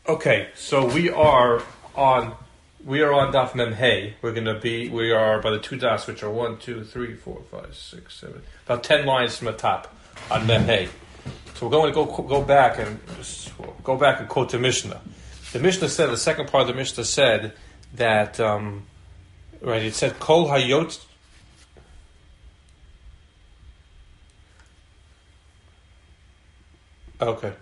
Okay, so we are on Daf Mem Hey. We are by the two das, which are 1, 2, 3, 4, 5, 6, 7, about 10 lines from the top on Mem Hey. So we're going to go back and quote the Mishnah. The Mishnah said, the second part of the Mishnah said that it said Kol Hayot. Okay.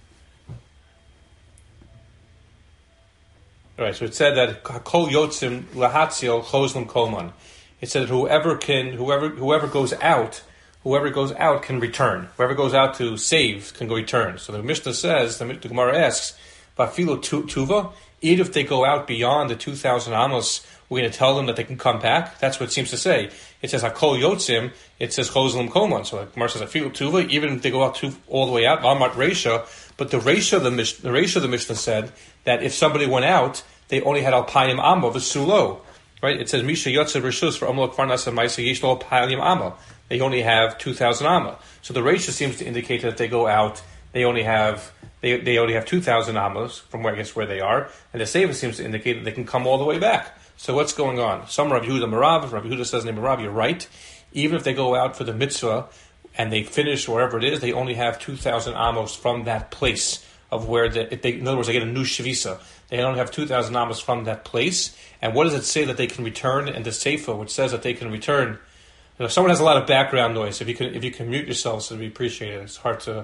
All right, so it said that Kol Yotzim Lahatzil Choslam Kolman. It said that whoever goes out can return. Whoever goes out to save can go return. So the Mishnah says, the Gemara asks, Bafilo Tuva, even if they go out beyond the 2,000 amos, we're going to tell them that they can come back. That's what it seems to say. It says Hakol Yotzim. It says Choslam Kolman. So the Gemara says Bafilo Tuva, even if they go out all the way out, Amat Reisha. But the Reisha of the Mishnah said that if somebody went out, they only had Alpayim Amo v'Sulo. Right? It says Misha Yotze Rishus for Amlok Farnasa Maisa Yishlo Alpayim Amo. They only have 2,000 Amma. So the Reisha seems to indicate that if they go out, they only have 2,000 Amos from where they are, and the Seva seems to indicate that they can come all the way back. So what's going on? Some Rabbi Yehuda Marav, Rabbi Yehuda says, Marav, you're right. Even if they go out for the mitzvah and they finish wherever it is, they only have 2,000 amos from that place of where in other words, they get a new shavisa. They don't have 2,000 amos from that place. And what does it say that they can return? And the Seifa, which says that they can return. If someone has a lot of background noise, if you can mute yourselves, it'd be appreciated. It's hard to.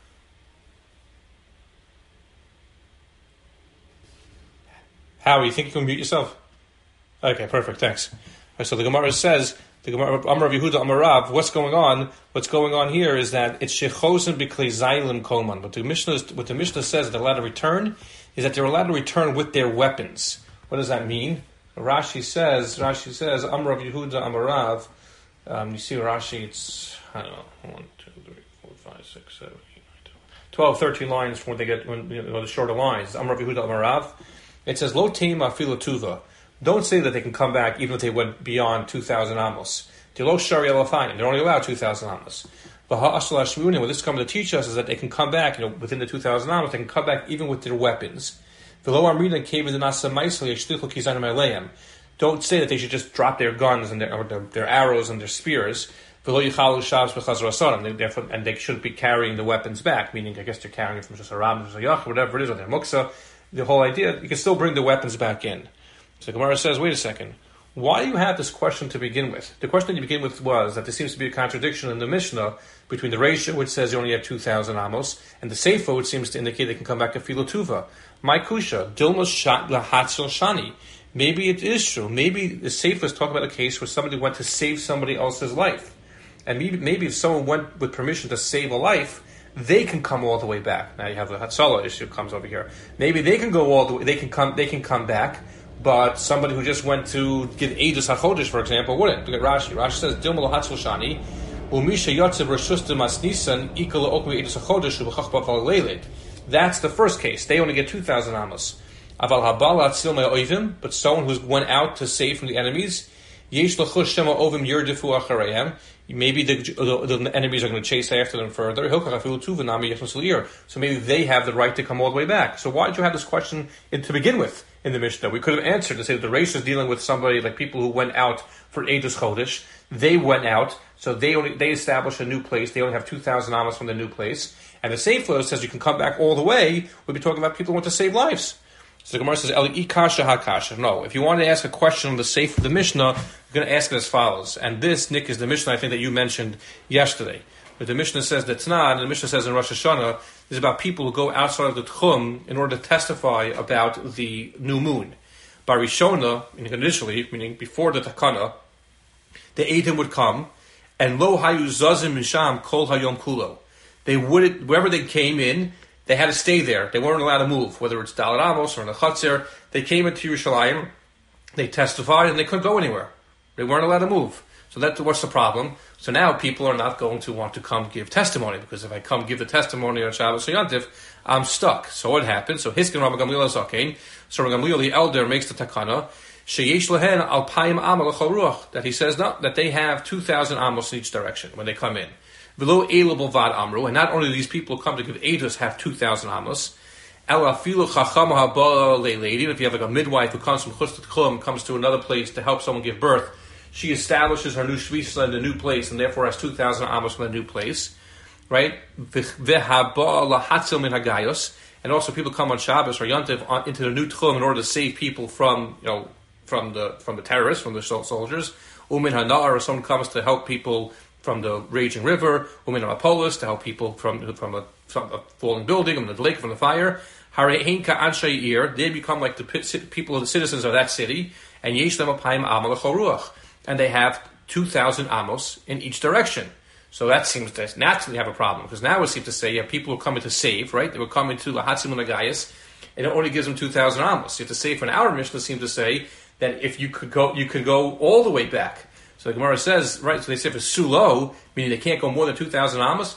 Howie, you think you can mute yourself? Okay, perfect. Thanks. Right, so the Gemara says. The Gemara Amar Yehuda Amarav, what's going on? What's going on here is that it's shechosim b'klei zaylim kolman. But what the Mishnah says that they're allowed to return is that they're allowed to return with their weapons. What does that mean? Rashi says Amar Yehuda Amarav. You see Rashi, it's 1, 2, 3, 4, 5, 6, 7, 8, 9, 12, 13 lines from when they get the shorter lines. Amar Yehuda Amarav. It says Lo teima filo tuva. Don't say that they can come back even if they went beyond 2,000 amos. They're only allowed 2,000 amos. But what this is coming to teach us is that they can come back, within the 2,000 amos, they can come back even with their weapons. Don't say that they should just drop their guns and their arrows and their spears. And they shouldn't be carrying the weapons back, meaning I guess they're carrying it from just a ram, whatever it is, or their muksa. The whole idea, you can still bring the weapons back in. So Gemara says, wait a second, why do you have this question to begin with? The question to begin with was that there seems to be a contradiction in the Mishnah between the Reisha, which says you only have 2,000 amos, and the Seifa, which seems to indicate they can come back to Filotuva. My Kusha, Dilmos Shat Lahatzil Shani. Maybe it is true. Maybe the Seifa is talking about a case where somebody went to save somebody else's life. And maybe if someone went with permission to save a life, they can come all the way back. Now you have the Hatzalah issue comes over here. Maybe they can go all the way, they can come back. But somebody who just went to give Eidus HaChodesh, for example, wouldn't. Look at Rashi. Rashi says, Dilma Lahatzil Shani, Umisha Yotzev Reshus Demas Nisan, Ikala Okmi Eidus HaChodesh, Ubachach Baval Leilit. That's the first case. They only get 2,000 amos. Aval Habala Tzil Me'oivim, but someone who went out to save from the enemies, Yesh Lachush Shema Ovim Yerdifu Acharayim. Maybe the enemies are going to chase after them further. So maybe they have the right to come all the way back. So why did you have this question to begin with in the Mishnah? We could have answered to say that the Reish is dealing with somebody like people who went out for Eidus Chodesh. They went out, so they established a new place. They only have 2,000 amos from the new place. And the Seifa says you can come back all the way. We'd be talking about people who want to save lives. So the Gemara says, Eli kasha hakasha. No, if you want to ask a question on the Seifa of the Mishnah, you're going to ask it as follows. And this, Nick, is the Mishnah I think that you mentioned yesterday. But the Mishnah says that Tanah, and the Mishnah says in Rosh Hashanah, is about people who go outside of the Tchum in order to testify about the new moon. Barishona, initially, meaning before the Takana, the Eidim would come, and Lo Hayu Zazim Misham Kol Hayom Kulo. Wherever they came in, they had to stay there. They weren't allowed to move, whether it's Dalar Amos or in the Chatzir. They came into Yerushalayim, they testified, and they couldn't go anywhere. They weren't allowed to move. So what's the problem? So now people are not going to want to come give testimony, because if I come give the testimony on Shabbos or Yantif, I'm stuck. So what happened? So Hiskin Rabbi Gamliel Zakein, so Rabbi Gamliel, the elder, makes the takana, Sheyesh lehen alpayim amal l'chol ruach, that he says no, that they have 2,000 amos in each direction when they come in. V'lo elul b'vad amru, and not only do these people come to give edus have 2,000 amos, Even if you have like a midwife who comes from Chutz Tchum, comes to another place to help someone give birth, she establishes her new shvisa in the new place, and therefore has 2,000 amos from the new place, right? And also, people come on Shabbos or Yontiv into the new Tchum in order to save people from the terrorists, from the soldiers. Umin Hanar, or someone comes to help people from the raging river. Umin Ha'polis, to help people from a falling building, from the lake, from the fire. Hareinka Anshair, they become like the people, the citizens of that city. And Yesh Lem Apayim Amal Choruach, and they have 2,000 amos in each direction. So that seems to naturally have a problem, because now it seems to say you have people who are coming to save, right? They were coming to Lahatzim Unagayas, and it only gives them 2,000 amos. You have to say, for an hour Mishnah seems to say that if you could go, you could go all the way back. So the Gemara says, right, so they say for Sulo, meaning they can't go more than 2,000 amos,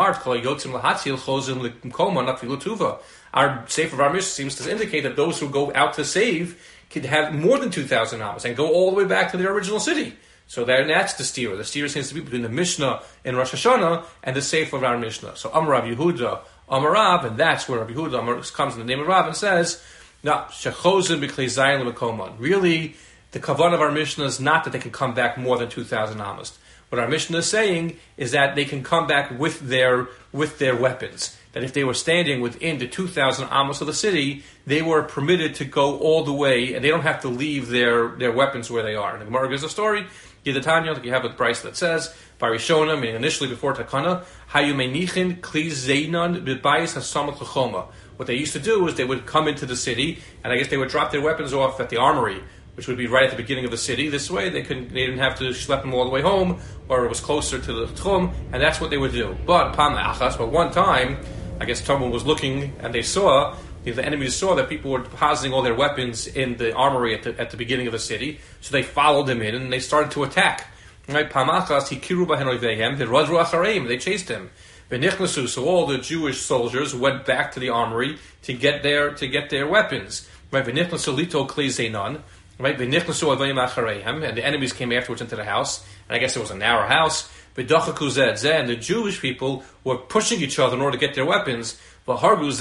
our Sefer of our Mishnah seems to indicate that those who go out to save could have more than 2,000 amos and go all the way back to their original city. So that's the steer. The steer seems to be between the Mishnah in Rosh Hashanah and the Sefer of our Mishnah. So Amar Rav Yehuda, Amar Rav, and that's where Rav Yehuda comes in the name of Rav and says, no, Shechozim b'klei zayin l'mekomon. Really, the kavanah of our Mishnah is not that they can come back more than 2,000 amos. What our Mishnah is saying is that they can come back with their weapons. That if they were standing within the 2,000 amos of the city, they were permitted to go all the way, and they don't have to leave their weapons where they are. And the Gemara gives a story. Tanya, like you have a price that says, Barishona, meaning initially before Takana, Hayu Menichin Kli Zeinan B'bayis Hasamat L'choma. What they used to do is they would come into the city, and I guess they would drop their weapons off at the armory, which would be right at the beginning of the city. This way, they didn't have to schlep them all the way home, or it was closer to the Tchum, and that's what they would do. But one time, I guess someone was looking, and the enemies saw that people were depositing all their weapons in the armory at the beginning of the city, so they followed them in and they started to attack. Right? They chased him. So all the Jewish soldiers went back to the armory to get their weapons. Right? Right? And the enemies came afterwards into the house, and I guess it was a narrow house. And the Jewish people were pushing each other in order to get their weapons. And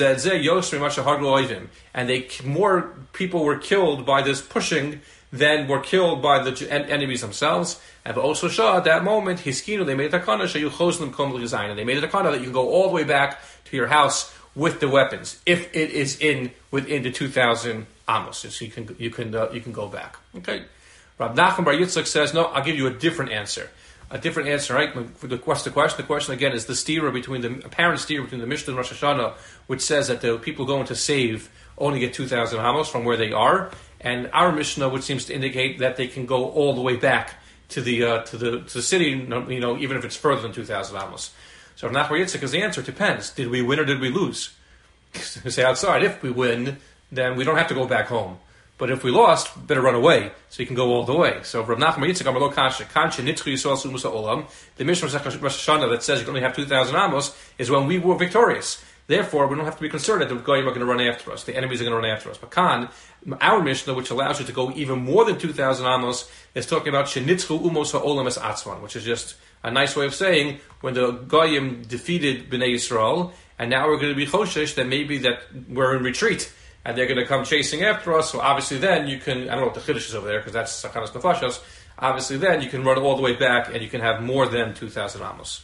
more people were killed by this pushing than were killed by the enemies themselves. And also Shah, at that moment, Hiskinu, they made a takana, and they made a takana that you can go all the way back to your house with the weapons, if it is within the 2,000 amos. So you can go back. Okay. Rab Nachman Bar Yitzchak says, no, I'll give you a different answer. A different answer, right? The question again is the apparent steer between the Mishnah and Rosh Hashanah, which says that the people going to save only get 2,000 amos from where they are, and our Mishnah, which seems to indicate that they can go all the way back to the city, even if it's further than 2,000 amos. So Rav Nachman Yitzchak is the answer. It depends. Did we win or did we lose? Say outside. If we win, then we don't have to go back home. But if we lost, better run away, so you can go all the way. So Rav Nachman Yitzchak Amar Lo Kasha, Kanche Nitzchu Yisrael Sumus Ha'olam, the Mishnah of Rosh Hashanah that says you can only have 2,000 amos is when we were victorious. Therefore, we don't have to be concerned that the Goyim are going to run after us, the enemies are going to run after us. But Khan, our Mishnah, which allows you to go even more than 2,000 amos, is talking about Shenitzchu Umos Ha'olam Es Atzman, which is just a nice way of saying when the Goyim defeated Bnei Yisrael, and now we're going to be Choshesh, that maybe that we're in retreat. And they're going to come chasing after us, so obviously then you can, I don't know what the Chiddush is over there, because that's Sachanas Nefashos, obviously then you can run all the way back, and you can have more than 2,000 amos.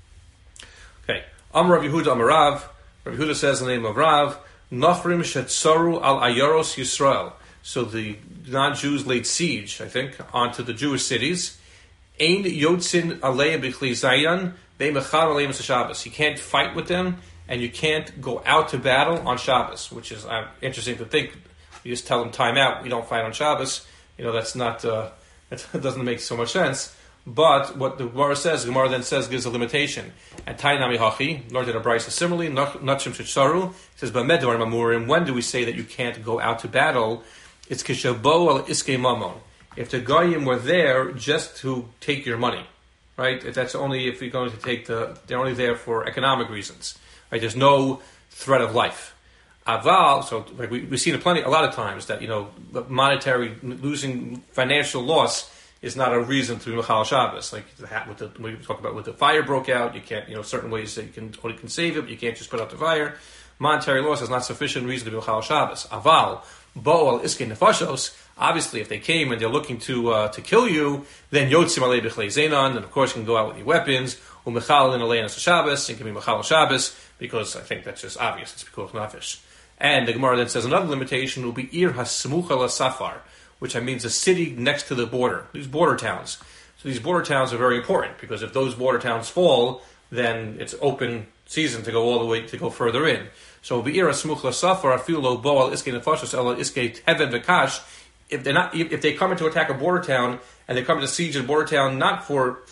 Okay, Amar Rav Yehuda Amar Rav, Rav Yehuda says in the name of Rav, Nachrim Shetzaru al Ayaros Yisrael. So the non-Jews laid siege, I think, onto the Jewish cities. Ein Yotzin Alei B'chli Zayan, Be'mechar Aleim Shabbos. You can't fight with them, and you can't go out to battle on Shabbos, which is interesting to think. You just tell them time out. We don't fight on Shabbos. That's not. That doesn't make so much sense. But what the Gemara says, then says gives a limitation. And Tainami Hachi learned in a brisa similarly. Nachshim Shitzaru says B'medvar Mamurim. When do we say that you can't go out to battle? It's Kishabo al Iskei Mamon. If the Goyim were there just to take your money, right? That's only if you're going to take they're only there for economic reasons. Right, there's no threat of life. Aval, so like we've seen a lot of times that monetary losing financial loss is not a reason to Mechal Shabbos. Like we talk about when the fire broke out, you can't certain ways that you can save it, but you can't just put out the fire. monetary loss is not sufficient reason to be Mechal Shabbos. Aval, Bo al Iske Nefashos, obviously if they came and they're looking to kill you, then Yotzim Alei B'chlei Zenon, and of course you can go out with your weapons, Umechal in Alei Shabbos, and can be Mechal Shabbos, because I think that's just obvious, it's Pikuach Nefesh. And the Gemara then says another limitation will be Ir HaSmucha LaSafar, which means a city next to the border, these border towns. So these border towns are very important, because if those border towns fall, then it's open season to go all the way, to go further in. So Be'ir HaSmucha LaSafar, Afilo Bo Al Iske Nefashos El Iske Teven V'Kash, if they come in to attack a border town, and they come to siege a border town not for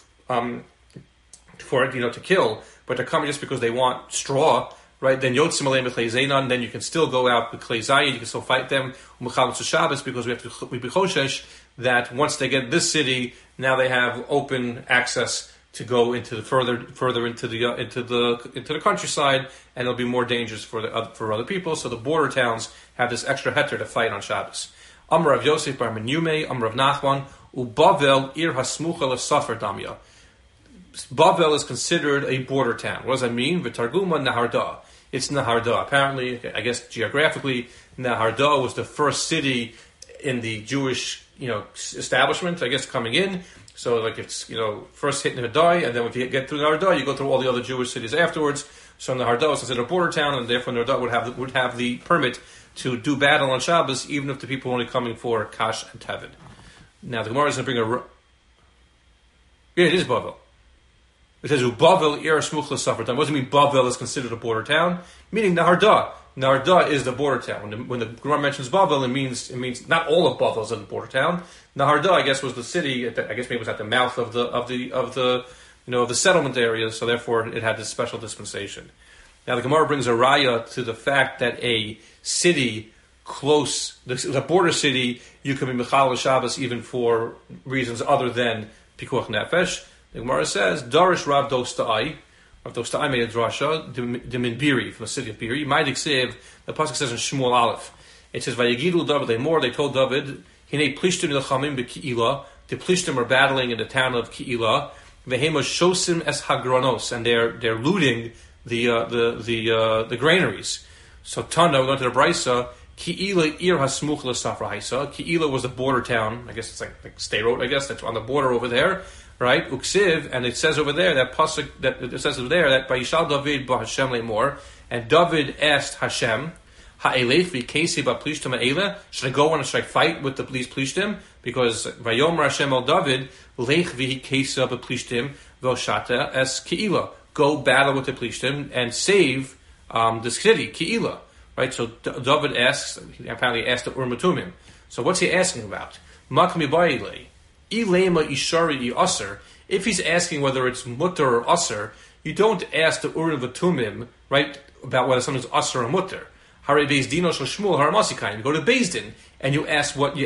to kill, but they're coming just because they want straw, right? Then Yotzim Aleim B'Klei Zeinon, then you can still go out with Klei Zayin, you can still fight them, Umechal Shabbos, because we be choshesh that once they get this city, now they have open access to go into the further into the countryside, and it'll be more dangerous for other people. So the border towns have this extra heter to fight on Shabbos. Amar Rav Yosef bar Menyume, Amar Rav Nachman, uBavel ir hasmucha leSafer damya. Bavel is considered a border town. What does that mean? V'targuma Naharda. It's Naharda. Apparently, I guess geographically, Naharda was the first city in the Jewish, establishment, I guess, coming in. So, like, it's, first hit Naharda, and then if you get through Naharda, you go through all the other Jewish cities afterwards. So Naharda is considered a border town, and therefore Naharda would have the permit to do battle on Shabbos, even if the people are only coming for Kash and Tevin. Now, the Gemara is going to bring it is Bavel. It says, Bavel ir smuch l'safar. That doesn't mean Bavel is considered a border town, meaning Naharda. Naharda is the border town. When the Gemara mentions Bavel, it means not all of Bavel is a border town. Naharda, I guess, was the city. I guess maybe it was at the mouth of the settlement area. So therefore, it had this special dispensation. Now, the Gemara brings a raya to the fact that a city close, a border city, you can be Mechal Shabbos even for reasons other than Pikuach Nefesh. The Gemara says, Darish Rav Dostai. Rav Dostai made a drasha, the min Biri, from the city of Biri. Ma'adik Sev, the pasuk says in Shmuel Aleph. It says, Vayegidu David Lemor, they told David, Hinei Plishtim Nilchamim beKi'ila, the Plishtim are battling in the town of Ki'ila, Vehema Shosim es Hagranos, and they're looting the granaries. So Tana, we go to the Brisa, Ki'ila ir hasmuch l'safra haisa. Ki'ila was a border town, I guess it's like State Road, I guess, that's on the border over there. Right, Uksiv, and it says over there that pasuk that it says over there that Vayishal David ba Hashem lemor, and David asked Hashem, Ha'elech v'kesi ba plishtim ha'ele, should I go and should I fight with these plishtim? Because Vayomer Hashem el David lech v'kesi ba plishtim v'oshata es Ki'ila, go battle with the plishtim and save this city Ki'ila. Right, so David asks, he apparently asked the Urim Tumim. So what's he asking about? Makmi ba'ilei. Ilema ishari aser. If he's asking whether it's mutter or aser, you don't ask the Urim V'Tumim, right, about whether something's aser or mutter. Hare Beis Dino Shel Shmuel Haramasikai. You go to Beis Din and you ask whether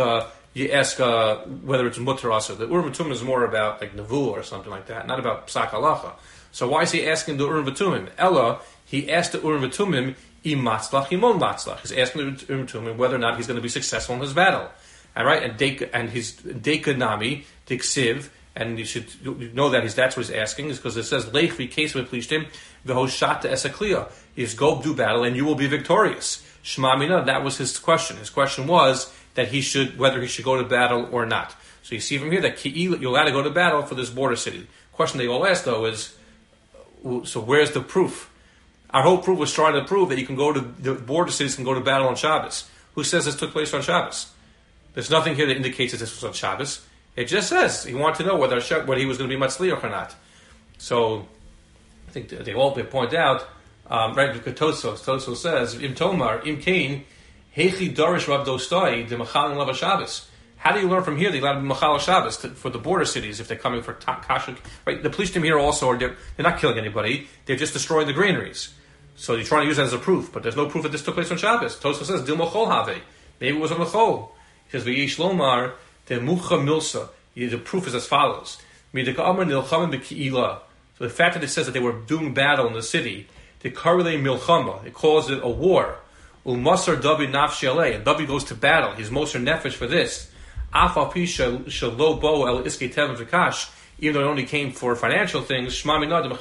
it's mutter or aser. The Urim V'Tumim is more about like Nevu or something like that, not about Psak Halacha. So why is he asking the Urim V'Tumim? Ella, he asked the Urim V'Tumim, Im Matzlach, Imon Matzlach. He's asking the Urim V'Tumim whether or not he's going to be successful in his battle. All right, and his Deka Nami, Diksiv, and you should know that that's what he's asking, is because it says Lech v'kes v'plishtim v'hoshata esakliya. Is go do battle and you will be victorious. Shema Mina, that was his question. His question was that whether he should go to battle or not. So you see from here that you're allowed to go to battle for this border city. The question they all ask though is, so where's the proof? Our whole proof was trying to prove that you can go to the border cities can go to battle on Shabbos. Who says this took place on Shabbos? There's nothing here that indicates that this was on Shabbos. It just says he wanted to know whether he was going to be matzliach or not. So I think they all point out, right? Because Tosos says, Im Tomar, Im Kain, Hechi Darish Rav Dostai, the Machal Lava Shabbos. How do you learn from here? They allowed to be Machal Shabbos for the border cities if they're coming for Kashuk. Right? The Plishtim here also they're not killing anybody. They're just destroying the granaries. So you're trying to use that as a proof, but there's no proof that this took place on Shabbos. Tosos says Dil Machol Have. Maybe it was on the Chol. Because V'yish Lomar, the Mucha Milsa, the proof is as follows. So the fact that it says that they were doing battle in the city, the Karele Milchama, it calls it a war. Ulmasar David Nafshi Alei, and David goes to battle. He's Moser Nefesh for this. even though it only came for financial things. If you're going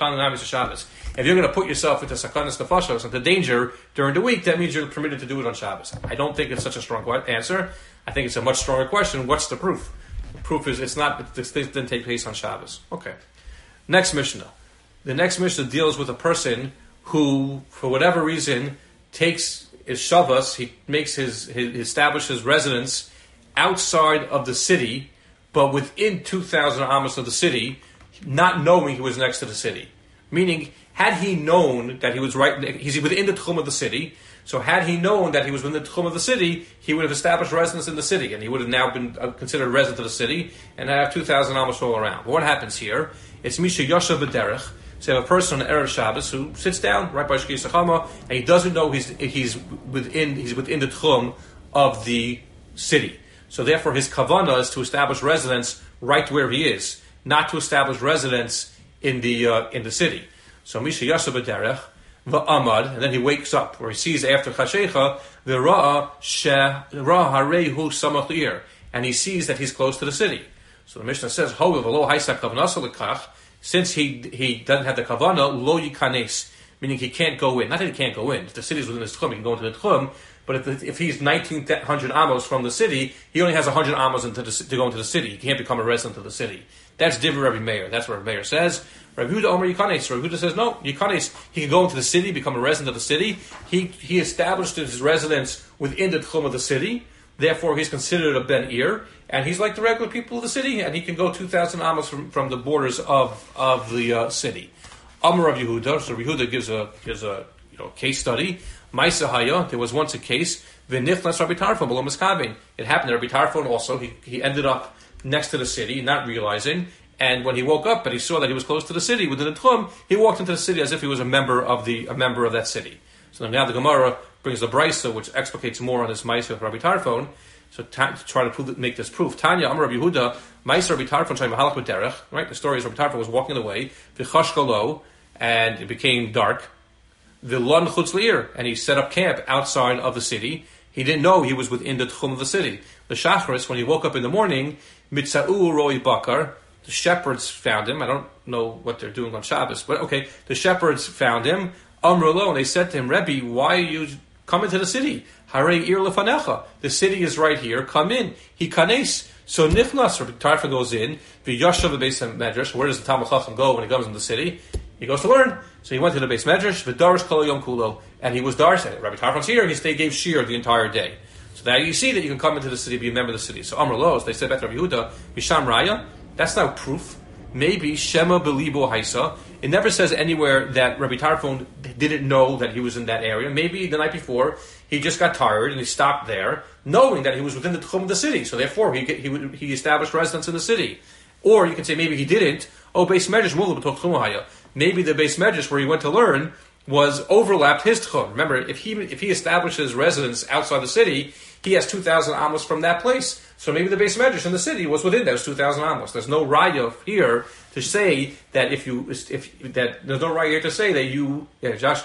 to put yourself into sakanas nefashos, into danger during the week, that means you're permitted to do it on Shabbos. I don't think it's such a strong answer. I think it's a much stronger question. What's the proof? The proof is it's not. This didn't take place on Shabbos. Okay. Next Mishnah. The next Mishnah deals with a person who, for whatever reason, takes his Shabbos, he makes he establishes residence outside of the city, but within 2,000 amos of the city, not knowing he was next to the city. Meaning, had he known that he was he's within the tchum of the city, so had he known that he was within the tchum of the city, he would have established residence in the city, and he would have now been considered a resident of the city, and have 2,000 amos all around. But what happens here? It's Misha Yosha B'derech. So you have a person on Erev Shabbos who sits down right by Shki Sachama, and he doesn't know he's within the tchum of the city. So therefore, his kavanah is to establish residence right where he is, not to establish residence in the city. So Misha Yasha B'derech v'amad, and then he wakes up, where he sees after Chashecha v'ra'a harehu samach l'ir, and he sees that he's close to the city. So the Mishnah says, Ho v'lo haisa kavanasa l'kach. Since he doesn't have the kavanah, lo yikanes, meaning he can't go in. Not that he can't go in. If the city is within his tchum, he can go into the tchum. But if he's 1,900 amos from the city, he only has 100 amos to go into the city. He can't become a resident of the city. That's Divrei Rabbi Meir. That's what Rabbi Meir says. Rabbi Huda Omer Yikanes. Rabbi Huda says, no, Yikanes. He can go into the city, become a resident of the city. He established his residence within the tchum of the city. Therefore, he's considered a Ben Ir, and he's like the regular people of the city, and he can go 2,000 amos from the borders of the city. Amar Rav Yehuda. So Rav Yehuda gives a case study. Ma'aseh Haya. There was once a case. V'nichnas Rabbi Tarfon below Miskabin. It happened to Rabbi Tarfon also. He ended up next to the city, not realizing. And when he woke up and he saw that he was close to the city within the tchum, he walked into the city as if he was a member of that city. So now the Gemara brings the brisa, which explicates more on this ma'aseh of Rabbi Tarfon. So to try to make this proof, Tanya Amar Rabbi Yehuda, ma'aseh Rabbi Tarfon shayim halach b'derech. Right, the story is Rabbi Tarfon was walking the way, v'chash galo, and it became dark. V'lon chutz le'ir, and he set up camp outside of the city. He didn't know he was within the tchum of the city. The shachris, when he woke up in the morning, mitza'u roi bakar. The shepherds found him. I don't know what they're doing on Shabbos, but okay. The shepherds found him. Amrlo, and they said to him, Rebbe, why are you coming to the city? Harei ir lefanecha. The city is right here. Come in. He kanes. So nichnas, Rabbi Tarfon goes in. V'yashav beis medrash. Where does the Talmud Chacham go when he comes in the city? He goes to learn. So he went to the beis medrash. V'darish kol yom kulo, and he was darshan. Rabbi Tarfon's here. He gave shir the entire day. So now you see that you can come into the city, be a member of the city. So Amrlo, they said back to Rabbi Yehuda, Misham Raya. That's not proof. Maybe Shema Belibo Haisa. It never says anywhere that Rabbi Tarfon didn't know that he was in that area. Maybe the night before he just got tired and he stopped there, knowing that he was within the tchum of the city. So therefore he established residence in the city. Or you can say maybe he didn't. Oh, beis medrash mulu b'toch tchum haya. Maybe the beis medrash where he went to learn was overlapped his tchum. Remember, if he establishes residence outside the city, he has 2,000 amos from that place. So maybe the beis medrash in the city was within those 2,000 amos. There's no raya here to say that there's no raya here to say that you, Josh.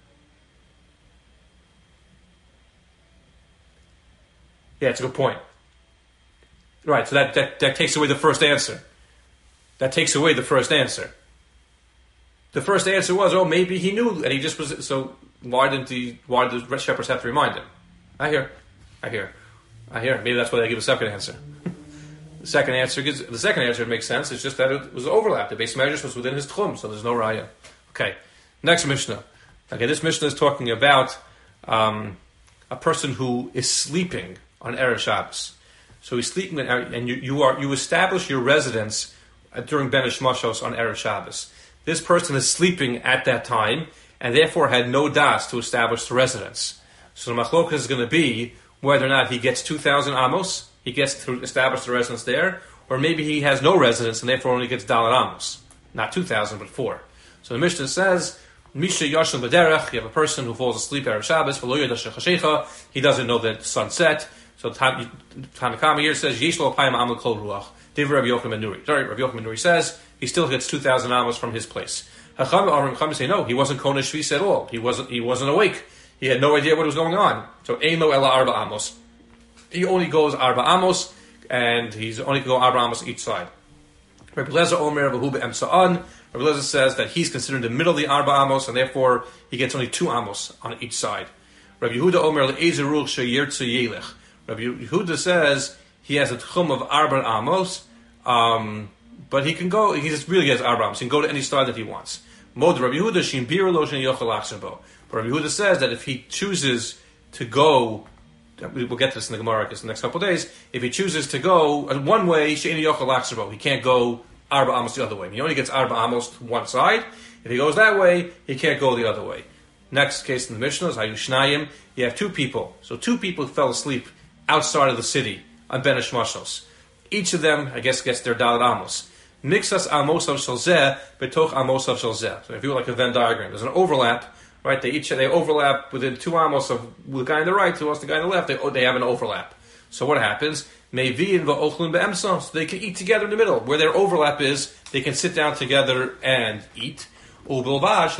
Yeah, it's a good point. Right, so that takes away the first answer. That takes away the first answer. The first answer was, maybe he knew, and he just was. So why did the shepherds have to remind him? I hear. Maybe that's why they give a second answer. The second answer makes sense. It's just that it was overlapped. The beis medrash was within his tchum, so there's no raya. Okay, next Mishnah. Okay, this Mishnah is talking about a person who is sleeping on Erev Shabbos. So he's sleeping, and you establish your residence during Ben Ishmashos on Erev Shabbos. This person is sleeping at that time, and therefore had no das to establish the residence. So the machlokas is going to be whether or not he gets 2,000 amos, he gets to establish the residence there, or maybe he has no residence and therefore only gets dalar amos. Not 2,000, but 4. So the Mishnah says, Misha Yashin B'derech, you have a person who falls asleep Erev Shabbos, he doesn't know that the sun set. So Tanakama here says, Yeshlo Apayim Amal Kol Ruach. Divrei Rabbi Yochanan ben Nuri. Sorry, Rabbi Yochanan ben Nuri says, he still gets 2,000 amos from his place. Hacham say, no, he wasn't Kona Shvis at all. He wasn't awake. He had no idea what was going on. So Eino Ela Arba Amos. He only goes Arba Amos, and he's only going to go Arba Amos each side. Rabbi Lezer Omer Vahu be'emsa'an. Rabbi Lezer says that he's considered in the middle of the Arba Amos, and therefore he gets only 2 Amos on each side. Rabbi Yehuda Omer Le'ezer Ruch Sheyirtzu Yelech. Rabbi Yehuda says he has a tchum of Arba Amos, but he can go, he just really has Arba Amos. He can go to any side that he wants. Mod Rabbi Yehuda Shim Bir Lo Shen Yochel Achsebo. But Rabbi Yehuda says that if he chooses to go, we'll get to this in the Gemara in the next couple of days, if he chooses to go one way, She'en Yochel Achsebo, he can't go Arba Amos the other way. He only gets Arba Amos to one side. If he goes that way, he can't go the other way. Next case in the Mishnah is Hayu Shnayim. You have 2 people. So 2 people fell asleep outside of the city on Ben Hashmashos. Each of them, I guess, gets their Dalet Amos. Mixas Amos of Shalzeh, Betoch Amos of Shalzeh. So if you look like a Venn diagram, there's an overlap, right? They overlap within 2 Amos of the guy on the right, who else the guy on the left. They have an overlap. So what happens? Meivin va'ochlin be'emsa. So they can eat together in the middle. Where their overlap is, they can sit down together and eat. So long as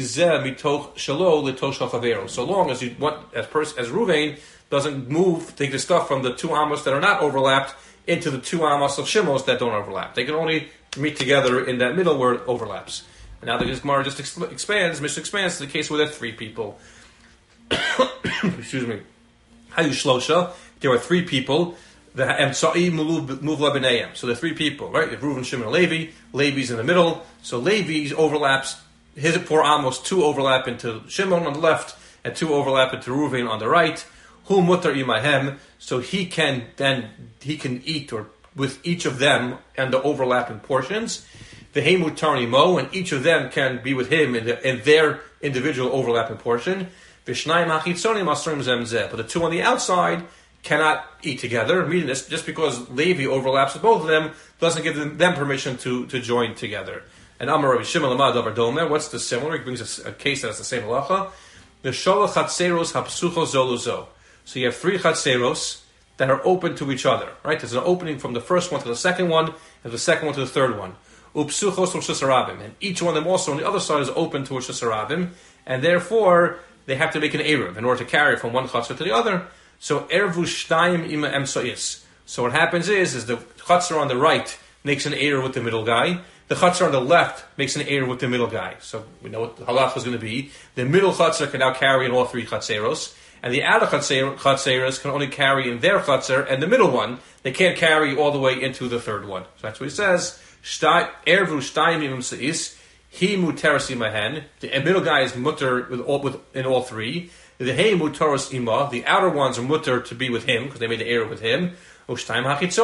you want, as Ruvain doesn't move, take the stuff from the 2 Amos that are not overlapped into the 2 Amos of Shimos that don't overlap. They can only meet together in that middle where it overlaps. And now the Gemara just expands to the case where there are 3 people. Excuse me. Hayu Shlosha. There are 3 people. So there are 3 people, right? You have Reuven, Shimon, and Levi. Levi's in the middle. So Levi overlaps, his 4 Amos, 2 overlap into Shimon on the left, and 2 overlap into Reuven on the right. Hu mutar imahem. So he can eat or with each of them and the overlapping portions. Vehe mutar imo, and each of them can be with him in their individual overlapping portion. Vishnayim hachitzonim asrim zemzeh. But the 2 on the outside cannot eat together, meaning this, just because Levi overlaps with both of them, doesn't give them permission to join together. And Amar Rabbi Shimon Lamad Davar Domer, what's the similar? He brings a case that has the same halacha. The Sholach Chatzeros Hapsucho Zoluzo. So you have 3 Chatzeros that are open to each other, right? There's an opening from the first one to the second one, and the second one to the third one. Upsuchos Rosh Hashanah. And each one of them also on the other side is open to Rosh Hashanah, and therefore they have to make an Eruv in order to carry from one Chatzar to the other. So ervu shtayim ima emsois. So what happens is the chutzner on the right makes an eruv with the middle guy. The chutzner on the left makes an eruv with the middle guy. So we know what the halacha is going to be. The middle chutzner can now carry in all 3 chatzeros, and the outer chatzeros can only carry in their chutzner, and the middle one they can't carry all the way into the third one. So that's what he says. Ervu shtayim ima emsois. He muteres imahen. The middle guy is mutter in all 3. The hey mutaros ima, the outer ones are mutter to be with him because they made the error with him. The 2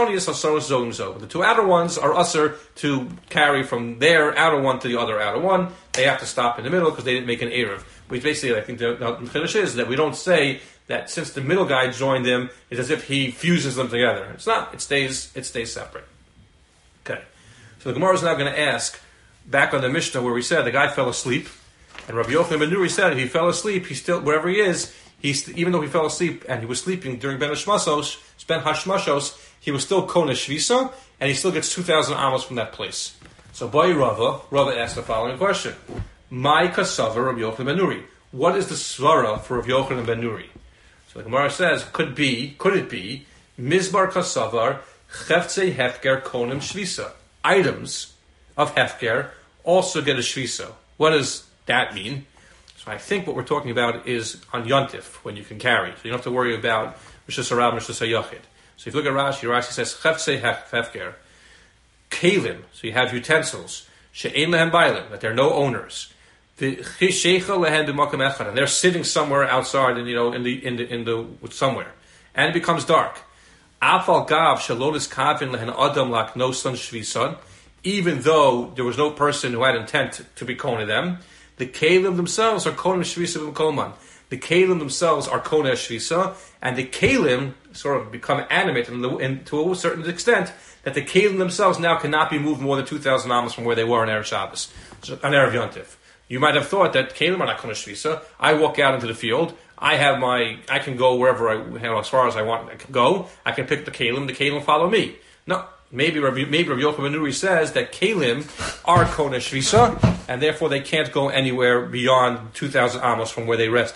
outer ones are usher to carry from their outer one to the other outer one. They have to stop in the middle because they didn't make an error. Which basically, I think the Chiddush is that we don't say that since the middle guy joined them, it's as if he fuses them together. It's not. It stays separate. Okay. So the Gemara is now going to ask, back on the Mishnah where we said the guy fell asleep. And Rabbi Yochanan ben Nuri said if he fell asleep, he still, wherever he is, even though he fell asleep and he was sleeping during Ben Hashmashos, he was still Kona Shvisa, and he still gets 2,000 amos from that place. So Bai Rava asked the following question. My Kasava Rabbi Yochanan ben Nuri. What is the svara for Rabbi Yochanan ben Nuri? So the Gemara says, could it be, Mizbar Kasavar Cheftzei Hefker Konim Shvisa. Items of Hefker also get a Shvisa. What does that mean? So I think what we're talking about is on Yontif, when you can carry. So you don't have to worry about Rosh Hashanah, Rosh Hashanah. So if you look at Rashi says, Cheftzei Hefker. Kalim, so you have utensils. She'ein lehem bailim, that there are no owners. And they're sitting somewhere outside, in the somewhere. And it becomes dark. Afal gav shalonis kavin lehen adam lak no son shvisan. Even though there was no person who had intent to be kona them, the kalim themselves are kona shvisa b'kolman. The kalim themselves are kona shvisa, and the kalim sort of become animate to a certain extent that the kalim themselves now cannot be moved more than 2,000 amos from where they were on Erev Shabbos, on Erev Yontif. You might have thought that kalim are not kona shvisa. I walk out into the field. I can go wherever as far as I want to go. I can pick the kalim follow me. No. Maybe Rabbi Yochanan ben Nuri says that kalim are kona shvisa, and therefore they can't go anywhere beyond 2,000 amos from where they rested.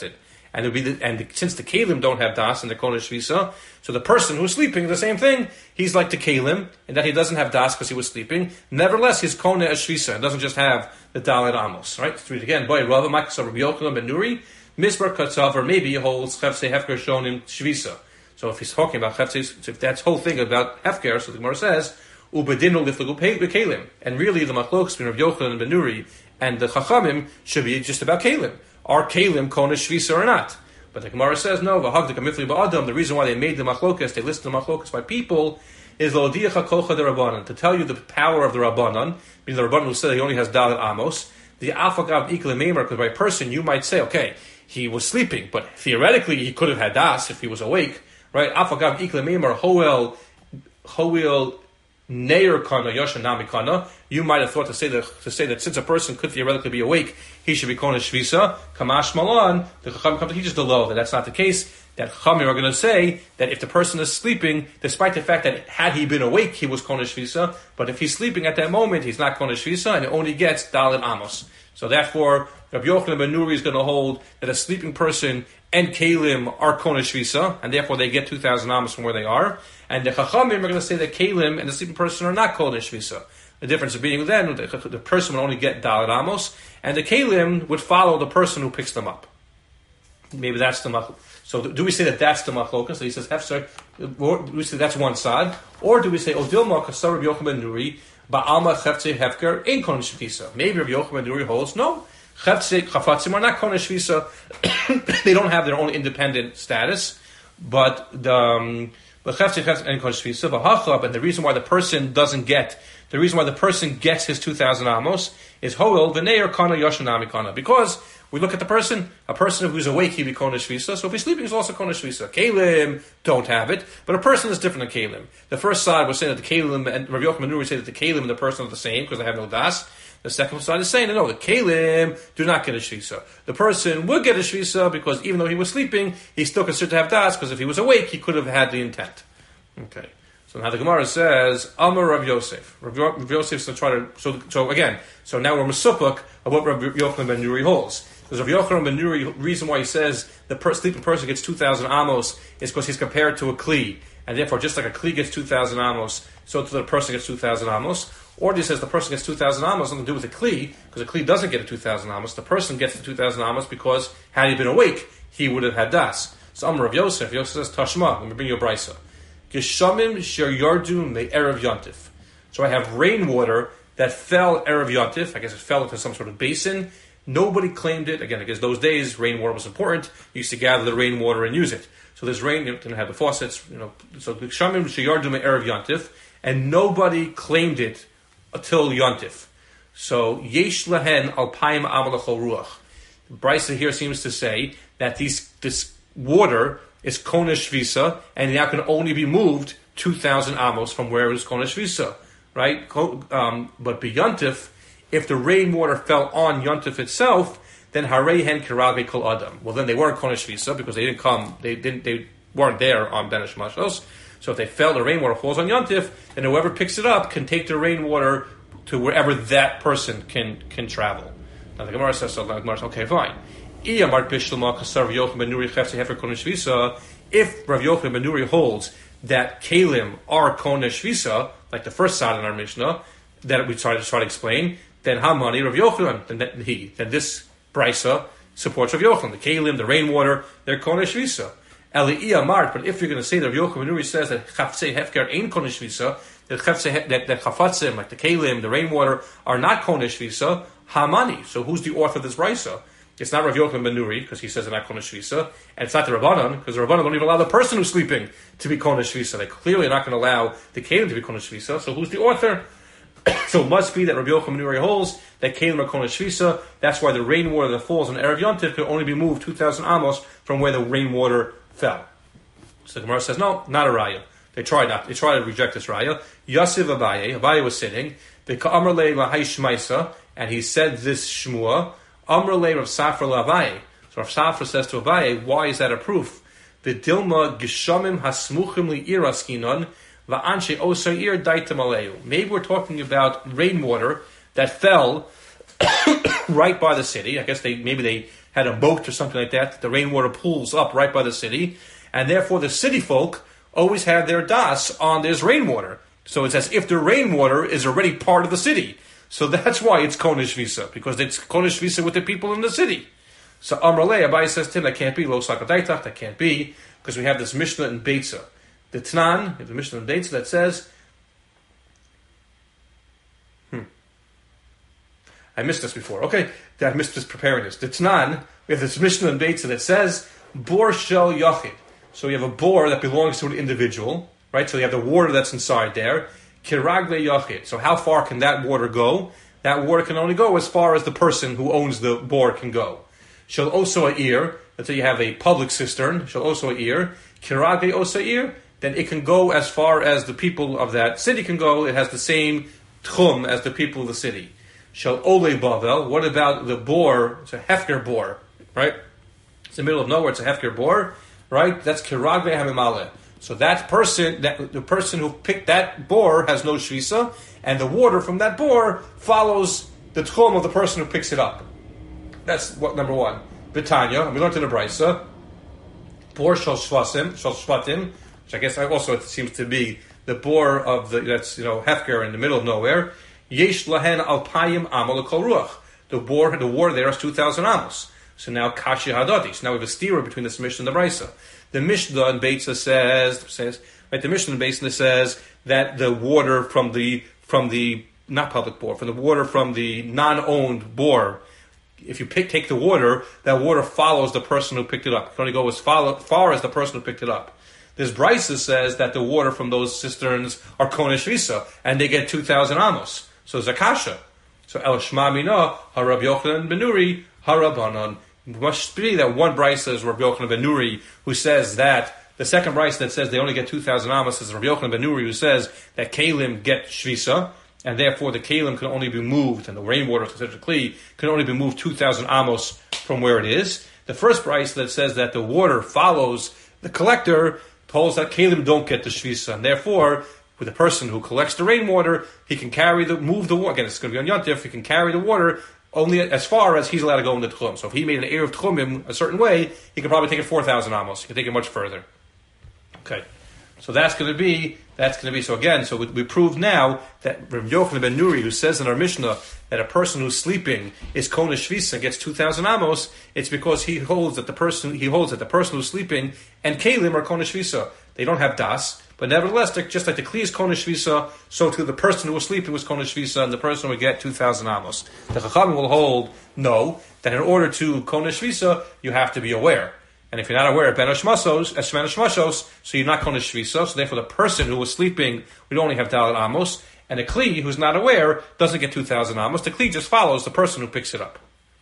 and since the Kalim don't have das and they're Kona Shvisa, so the person who's sleeping, the same thing, he's like the Kalim, in that he doesn't have das because he was sleeping. Nevertheless, he's Kona as Shvisa, and doesn't just have the Dalet Amos. Right? Let's read it again. Boy, Rava Maksa Rabbi Yochanan ben Nuri, Misbar Katzav, or maybe he holds Chefse Hefker Shonim Shvisa. So if he's talking about Chefse, if that's whole thing about Hefker, so the Gemara says, Ubedinu liflagu Kalim. And really, the Machlokes between Rabbi Yochanan ben Nuri and the Chachamim should be just about Kalim. Are Kalim Kona Shvisa or not? But the Gemara says, no, the reason why they made the Machlokes, they listed the Machlokes by people, is Lodiyacha Kolcha de Rabbanan, to tell you the power of the Rabbanan, meaning the Rabbanan who said he only has Dalet Amos, the Afagav Ikle Meimer, because by person you might say, okay, he was sleeping, but theoretically he could have had Das if he was awake, right? Afagav Ikle Meimer, Hoel Neir Kana, Yoshanami Kana. You might have thought to say that since a person could theoretically be awake, he should be Kona Shvisa. Kamash Malan, the Chacham come to teach us the law that that's not the case. That Chachamim are going to say that if the person is sleeping, despite the fact that had he been awake, he was Kona Shvisa, but if he's sleeping at that moment, he's not Kona Shvisa, and he only gets Dalet Amos. So therefore, Rabbi Yochanan ben Nuri is going to hold that a sleeping person and Kalim are Kona Shvisa, and therefore they get 2,000 Amos from where they are. And the Chachamim are going to say that Kalim and the sleeping person are not Kona Shvisa. The difference being then, the person would only get Dalet Amos, and the Kalim would follow the person who picks them up. Maybe that's the Machlokes. So do we say that that's the Machlokes? So he says, Hefzer, or do we say that's one side? Or do we say, Odilma Kasar Rabbi Yochanan ben Nuri, Ba'alma Chefze Hefker, in Kona Shvisa? Maybe Rabbi Yochanan ben Nuri holds, no, Chefze Chafatzim are not Kona Shvisa. They don't have their own independent status, but the Chefze and Kona Shvisa, V'hachab, and the reason why the person gets his 2,000 Amos is Hoel V'neir Kana Yoshanami Kana, because we look at the person, a person who's awake, he'd be Kona Shvisa. So if he's sleeping, he's also Kona Shvisa. Kalim don't have it, but a person is different than Kalim. The first side was saying that the Kalim, and Rabbi Yochanan ben Nuri say that the Kalim and the person are the same because they have no das. The second side is saying, no, the Kalim do not get a Shvisa. The person would get a Shvisa because even though he was sleeping, he's still considered to have das, because if he was awake, he could have had the intent. Okay. So now the Gemara says, Amar Rav Yosef. Rav Yosef is going to try to, so now we're Mesupuk of what Rabbi Yochanan ben Nuri holds. Because Rabbi Yochanan ben Nuri, reason why he says the sleeping person gets 2,000 Amos is because he's compared to a Kli. And therefore, just like a Kli gets 2,000 Amos, so the person gets 2,000 Amos. Or he says the person gets 2,000 Amos, nothing to do with the Kli, because a Kli doesn't get a 2,000 Amos. The person gets the 2,000 Amos because had he been awake, he would have had Das. So Amar Rav Yosef says, Tashma, let me bring you a brisa. Geshamim sher yardu me erev yontif. So I have rainwater that fell erev yontif. I guess it fell into some sort of basin. Nobody claimed it. Again, because those days rainwater was important. You used to gather the rainwater and use it. So this rain, you didn't have the faucets. So geshamim sher yardu me erev yontif, and nobody claimed it until yontif. So yesh lehen alpayim amalachol ruach. Brisa here seems to say that this water is Kona Shvisa, and now can only be moved 2,000 Amos from where it was Kona Shvisa, right? But b'Yontif, if the rainwater fell on Yontif itself, then Harei Hen Kirave Kol Adam. Well, then they weren't Kona Shvisa because they weren't there on Benesh Mashos. So if the rainwater falls on Yontif, then whoever picks it up can take the rainwater to wherever that person can travel. Now the Gemara says, okay, fine. If Rav Yochanan ben Nuri holds that Kalim are Kona Shvisa, like the first side in our Mishnah, that we try to explain, then Hamani Rav Yochanan, then this brisa supports Rav Yochanan. The Kalim, the rainwater, they're Kona Shvisa. But if you're going to say that Rav Yochanan ben Nuri says that Chaftzei Hefker ain't Kona Shvisa, that Chafatzim, like the Kalim, the rainwater, are not Kona Shvisa, Hamani. So who's the author of this brisa? It's not Rav Yochanan ben Nuri, because he says they're not Kona Shvisa, and it's not the Rabbanan, because the Rabbanan don't even allow the person who's sleeping to be Kona Shvisa. They clearly are not going to allow the Kalim to be Kona Shvisa, so who's the author? So it must be that Rav Yochanan ben Nuri holds that Kalim are Kona Shvisa. That's why the rainwater that falls on Erev Yontif could only be moved 2,000 Amos from where the rainwater fell. So the Gemara says, no, not a Raya. They tried to reject this Raya. Yasiv Abaye was sitting, and he said this Shmua, Amrle Rav Safra Lavaye. So Rav Safra says to Abaye, why is that a proof? V'dilma geshamim hasmuchim li'iraskinon va'anshe osayir daitam aleyu. Maybe we're talking about rainwater that fell right by the city. I guess they had a moat or something like that, the rainwater pools up right by the city, and therefore the city folk always have their das on this rainwater. So it's as if the rainwater is already part of the city. So that's why it's Konesh Visa, because it's Konesh Visa with the people in the city. So Amrale, Abai says to him, that can't be, Lo Sakadaitach, that can't be, because we have this Mishnah in Beitza. The Tnan, the Mishnah in Beitza that says, I missed this before. Okay, I missed this preparing this. The Tnan, we have this Mishnah in Beitza that says, Bor Shel Yachid. So you have a bore that belongs to an individual, right? So you have the water that's inside there. Kiragle Yachid. So how far can that water go? That water can only go as far as the person who owns the bore can go. Shall also a ear. Let's say you have a public cistern. Shall also a ear. Kiragle osa ear. Then it can go as far as the people of that city can go. It has the same tchum as the people of the city. Shall ole bavel. What about the bore? It's a hefker bore, right? It's in the middle of nowhere. It's a hefker bore, right? That's kiragle hamimale. So that person, the person who picked that bore has no shvisa, and the water from that bore follows the tchum of the person who picks it up. That's what number one. Bitanya, and we learned in the Brisa, bor shal shvatim, which I guess also it seems to be the bore of that's hefker in the middle of nowhere. Yesh lahen alpayim amal kol ruach. The water there is 2,000 amos. So now kashi hadadi. So now we have a steerer between the Mishnah and the Brisa. The Mishnah in Beitza says right. The Mishnah in Beitza says that the water from the not public bore, from the water from the non-owned bore, if you take the water, that water follows the person who picked it up. It can only go as far as the person who picked it up. This Brisa says that the water from those cisterns are Konesh Visa, and they get 2,000 amos. So Zakasha. So El Shma Mina, Harab Yochanan Benuri, Harabanan. It must be that one Brisa is Rabbi Yochanan ben Nuri, who says that the second Brisa that says they only get 2,000 amos is Rabbi Yochanan ben Nuri, who says that Kalim get Shvisa, and therefore the Kalim can only be moved, and the rainwater, considered a Kli, can only be moved 2,000 amos from where it is. The first Brisa that says that the water follows the collector holds that Kalim don't get the Shvisa, and therefore with the person who collects the rainwater, he can move the water. Again, it's going to be on Yontif, he can carry the water only as far as he's allowed to go in the Tchum. So if he made an air of Tchumim a certain way, he could probably take it 4,000 amos. He could take it much further. Okay. So that's going to be, so again, so we proved now that Rabbi Yochanan ben Nuri, who says in our Mishnah that a person who's sleeping is Kona Shvisa and gets 2,000 amos, it's because he holds that the person who's sleeping and Kalim are Kona Shvisa. They don't have das, but nevertheless, just like the Kli is Kona Shvisa, so too the person who was sleeping was Kona Shvisa, and the person would get 2,000 amos. The Chachamim will hold, no, that in order to Kona Shvisa, you have to be aware. And if you're not aware of Ben Hashmashos, so you're not Kona Shvisa, so therefore the person who was sleeping would only have Dalet amos, and the Kli, who's not aware, doesn't get 2,000 amos. The Kli just follows the person who picks it up.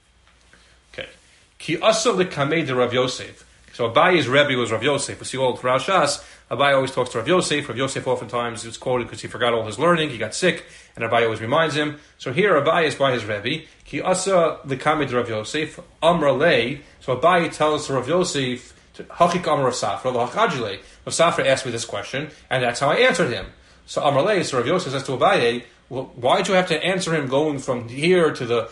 Okay. Ki asa l'kamei de Rav Yosef. So Abayi's Rebbe was Rav Yosef. We see all throughout Shas, Abayi always talks to Rav Yosef. Rav Yosef oftentimes is quoted because he forgot all his learning, he got sick, and Abayi always reminds him. So here Abayi is by his Rebbe. Ki asa l'kamei de Rav Yosef, Amra lei. So Abayi tells Rav Yosef, Hachik Amar Rav Safra, L'hachajile. Rav Safra asked me this question, and that's how I answered him. So Amar lei, so Rav Yosef says to Abayi, well, why did you have to answer him going from here to the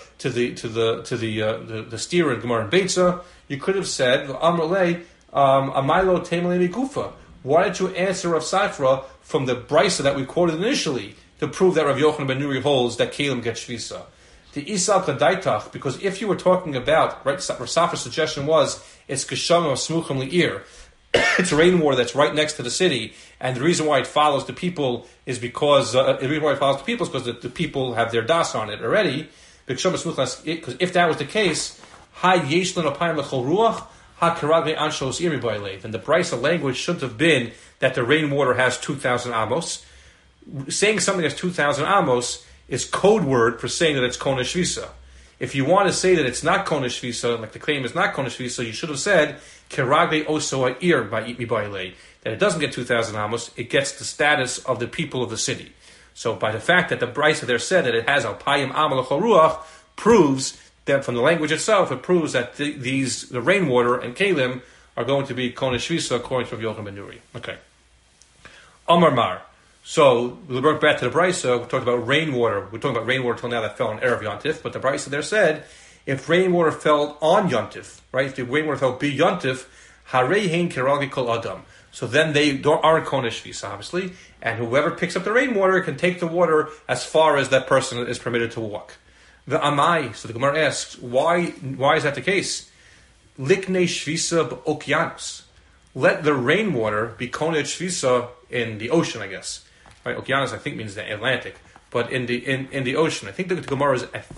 steer in Gemara and Beitza? You could have said, Amar lei, Amailo Temelemi Gufa. Why did you answer Rav Safra from the Brisa that we quoted initially to prove that Rav Yochanan ben Nuri holds that Kalim gets Shvisa? The Isal Kadaitach, because if you were talking about, right, Rav Safra's suggestion was, it's Kisham of Smuchim Li'ir. It's rainwater that's right next to the city, and the reason why it follows the people is because the people have their das on it already. Because if that was the case, then the Brisa language shouldn't have been that the rainwater has 2,000 amos. Saying something that's 2,000 amos is code word for saying that it's Kona Shvisa. If you want to say that it's not Kona Shvisa, like the claim is not Kona Shvisa, you should have said Keragve Oso Ha'ir by Itmi Baile, that it doesn't get 2,000 amos, it gets the status of the people of the city. So by the fact that the Brisa there said that it has Alpayim Amal Choruach proves that from the language itself, it proves that the rainwater and Kalim are going to be Kona Shvisa according to Rav Yochanan ben Nuri. Okay. Amar Mar. So we'll work back to the Brisa. We talked about rainwater. We're talking about rainwater till now that fell on Erev Yontif, but the Brisa there said if rainwater fell on Yontif, right? If the rainwater fell be Yontif, Harei hein kiragi kol adam. So then they aren't Konesh Shvisa, obviously, and whoever picks up the rainwater can take the water as far as that person is permitted to walk. The Amai, so the Gemara asks, why is that the case? Liknei Shvisa b'Okeanos. Let the rainwater be Konesh Shvisa in the ocean, I guess. Right? Okeanos, I think, means the Atlantic, but in the ocean. I think what the Gemara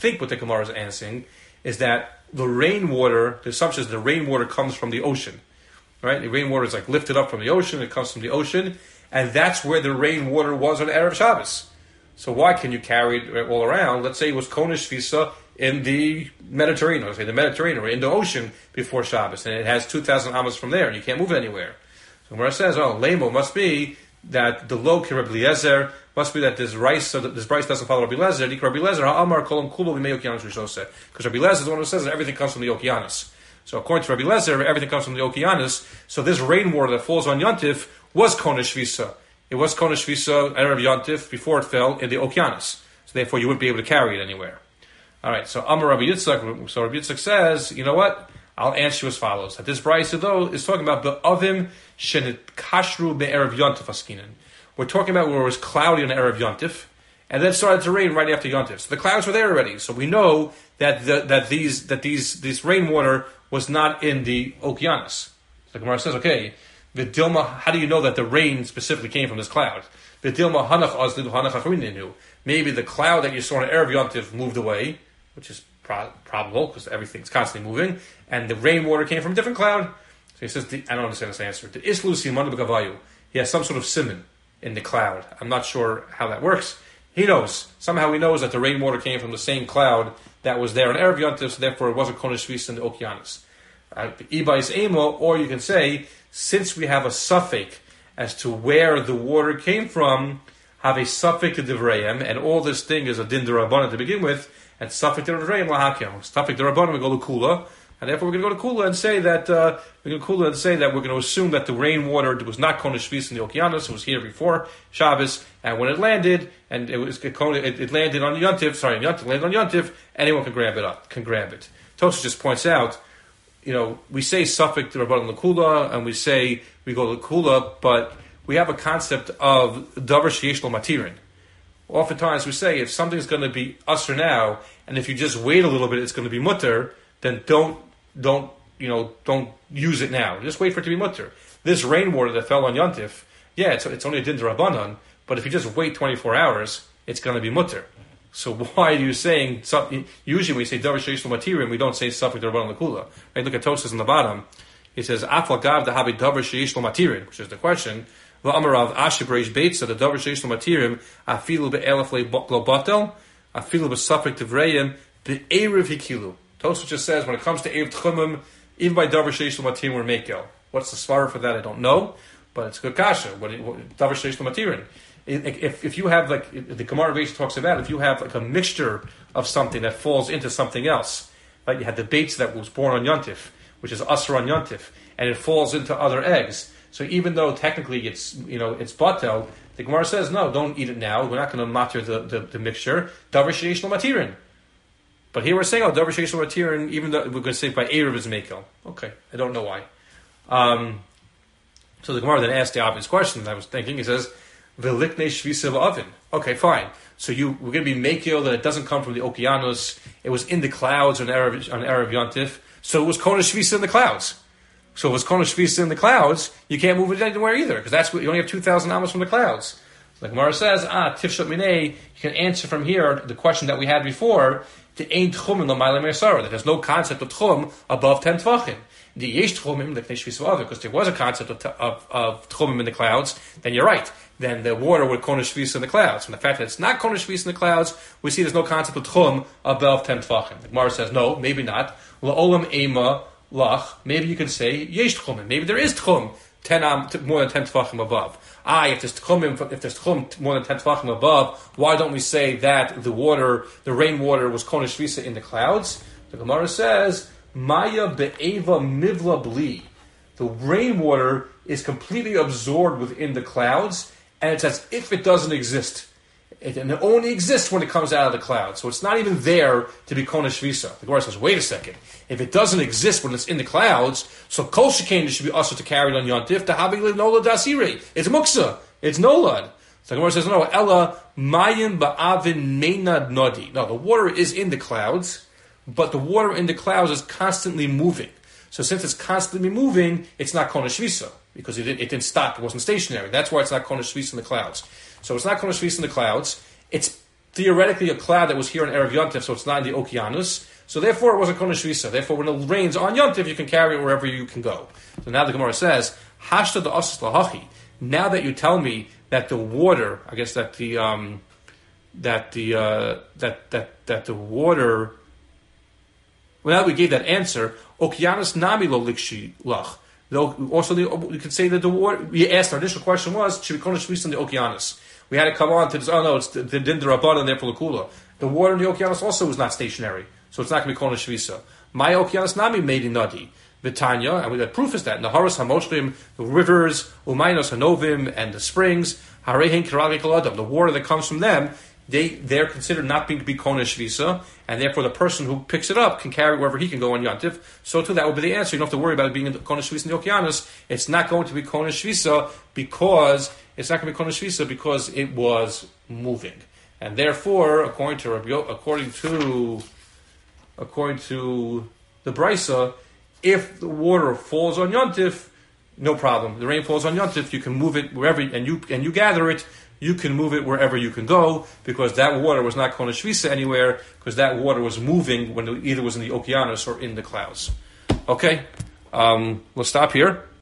is answering is that the rainwater, the assumption is the rainwater comes from the ocean. Right? The rainwater is like lifted up from the ocean, it comes from the ocean, and that's where the rainwater was on Erev Shabbos. So why can you carry it all around? Let's say it was Konesh Shvisa in the Mediterranean, or in the ocean before Shabbos, and it has 2,000 amas from there, and you can't move it anywhere. So where it says, Lemo must be that the low Rabbi Eliezer must be that this rice, so that this rice doesn't follow Rabbi Eliezer. Rabbi Eliezer, Ha'amar Kolam Kulo V'mei Okeanos Rishoseh, because Rabbi Eliezer is the one who says that everything comes from the Okeanos. So according to Rabbi Eliezer, everything comes from the Okeanos. So this rainwater that falls on Yontif was Konesh Shvisa. It was Konesh Shvisa Erev Yontif before it fell in the Okeanos. So therefore, you wouldn't be able to carry it anywhere. All right. So Amar Rabbi Yitzchak. So Rabbi Yitzchak says, you know what? I'll answer you as follows. That this brayso though is talking about the avim shenet kashru be'erev Yontif askinan. We're talking about where it was cloudy on Erev Yontif, and then it started to rain right after Yontif. So the clouds were there already. So we know that this rainwater was not in the Okeanos. The Gemara says, okay, Vidilma, how do you know that the rain specifically came from this cloud? Vidilma hanach azlidu hanach acharinu. Maybe the cloud that you saw in Erev Yontif moved away, which probable because everything's constantly moving, and the rainwater came from a different cloud. So he says, I don't understand this answer. The islu simon b'gavayu. He has some sort of simon in the cloud. I'm not sure how that works. He knows. Somehow he knows that the rainwater came from the same cloud that was there in Erev Yontif, so therefore it wasn't Konesh Shvisa in the Okeanos. Ibais Emo, or you can say, since we have a suffix as to where the water came from, have a suffix to Divrayim, and all this thing is a din d'Rabbanan to begin with, and suffix to Divrayim lahakim. Suffix to Rabbanan, we go to Kula, and therefore we're going to go to Kula and say that we're going to assume that the rainwater was not Konesh Shvisa in the Okeanos. It was here before Shabbos, and when it landed, and it landed on Yontif. Landed on Yontif. Anyone can grab it. Tosha just points out, we say suffix to Rabbanan Kula, and we say we go to Kula, but we have a concept of davar sheyesh lo matirin. Oftentimes we say if something's going to be usher now, and if you just wait a little bit, it's going to be mutter. Then don't use it now. Just wait for it to be mutter. This rainwater that fell on Yontif, it's only a din d'Rabbanan, but if you just wait 24 hours, it's going to be mutter. So why are you saying something? Usually we say davar sheyesh lo matirin, we don't say suffix d'Rabbanan l'kula. Right? Look at Tosas in the bottom. He says afal gav dahabi davar sheyesh lo matirin, which is the question. V'amarav ashi breish beitza the davar sheyesh lo matirim afilu be'elef lo batel afilu be'suffix divrayim be'erev hikilu. Tosas just says when it comes to erev tchumim, even by davar sheyesh lo matirim we're mekel. What's the svara for that? I don't know, but it's a good kasha. Davar sheyesh lo matirin. If you have, like the Gemara Reish talks about, if you have like a mixture of something that falls into something else, like you had the baits that was born on Yontif, which is Asr on Yontif, and it falls into other eggs. So even though technically it's batel, the Gemara says no, don't eat it now. We're not going to matter the mixture. Davar sheyesh lo matirin. But here we're saying davar sheyesh lo matirin, even though we're going to say by erev is mekel. Okay, I don't know why. So the Gemara then asked the obvious question. I was thinking. He says, Velikne shvisa v'avin. Okay, fine. So we're going to be mekel that it doesn't come from the Okeanos. It was in the clouds on Erev Yontif. So it was Konesh Shvisa in the clouds. So if it's Konesh Shvisa in the clouds, you can't move it anywhere either, because that's what you only have 2,000 amas from the clouds. Like Gemara says, tifshat minei. You can answer from here the question that we had before. To ain't tchum in the ma'ale me'asara, that there's no concept of tchum above 10 tvachim. The yesh tchumim the knesh shvisa v'avin, because there was a concept of tchumim in the clouds. Then you're right. Then the water would konesh shvisa in the clouds. From the fact that it's not konesh shvisa in the clouds, we see there's no concept of tchum above 10 tvachim. The Gemara says no, maybe not. La'olam ema lach. Maybe you can say yesh tchumim. Maybe there is tchum more than 10 tvachim above. If there's tchum more than 10 tvachim above, why don't we say that the rainwater was konesh shvisa in the clouds? The Gemara says Maya be'eva mivla bli. The rainwater is completely absorbed within the clouds, and it's as if it doesn't exist. and it only exists when it comes out of the cloud. So it's not even there to be Kona Shvisa. The Gemara says, wait a second. If it doesn't exist when it's in the clouds, so Kol Shekain should be also to carry it on Yontif, to having Nola Dasire. It's Muksa. It's Nolad. So the Gemara says, no, Ella Mayim Ba'avin Meinad Nodi. No, the water is in the clouds, but the water in the clouds is constantly moving. So since it's constantly moving, it's not Kona Shvisa, because it didn't stop, it wasn't stationary. That's why it's not Kona Shvisa in the clouds. So it's not Kona Shvisa in the clouds. It's theoretically a cloud that was here on Erev Yontif, so it's not in the Okeanos. So therefore it wasn't Kona Shvisa. Therefore when it rains on Yontif, you can carry it wherever you can go. So now the Gemara says, Hashta the Asas Lahachi. Now that you tell me that the water, I guess that the water, well, now that we gave that answer, Okeanos Nami Lo Likshi Lach. Also, you could say that the water, we asked, our initial question was, should we Kona Shvisa in the Okeanos? We had to come on to this, oh no, it's the Din Rabban and therefore the Kula. The water in the Okeanos also is not stationary, so it's not going to be Kona Shvisa. My Okeanos Nami made in Nadi. Vitanya, and the proof is that Naharos Hamoshlim, the rivers, Umainos Hanovim, and the springs, Harehin Kirali Kaladam, the water that comes from them, they're considered not being to be Kona Shvisa, and therefore the person who picks it up can carry it wherever he can go on Yantif. So too, that would be the answer. You don't have to worry about it being in Kona Shvisa in the Okeanos. It's not going to be Kona Shvisa because it was moving, and therefore, according to the Brisa, if the water falls on Yontif, no problem. The rain falls on Yontif, you can move it wherever, and you gather it. You can move it wherever you can go, because that water was not Kona Shvisa anywhere, because that water was moving when it either was in the Okeanos or in the clouds. Okay, we'll stop here.